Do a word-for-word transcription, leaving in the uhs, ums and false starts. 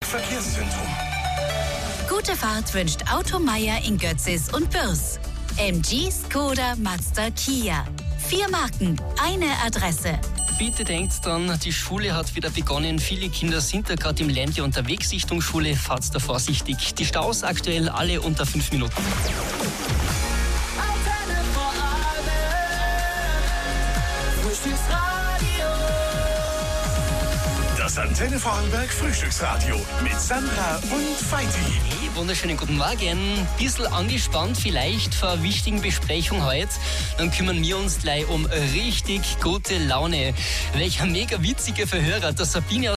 Verkehrszentrum. Gute Fahrt wünscht Auto Meier in Götzis und Bürs. M G, Skoda, Mazda, Kia. Vier Marken, eine Adresse. Bitte denkt dran, die Schule hat wieder begonnen. Viele Kinder sind da gerade im Ländle unterwegs Richtung Schule. Fahrt da vorsichtig. Die Staus aktuell alle unter fünf Minuten. Das Antenne Vorarlberg Frühstücksradio mit Sandra und Feiti. Hey, wunderschönen guten Morgen. Bisschen angespannt vielleicht vor einer wichtigen Besprechung heute. Dann kümmern wir uns gleich um richtig gute Laune. Welcher mega witzige Verhörer, der Sabine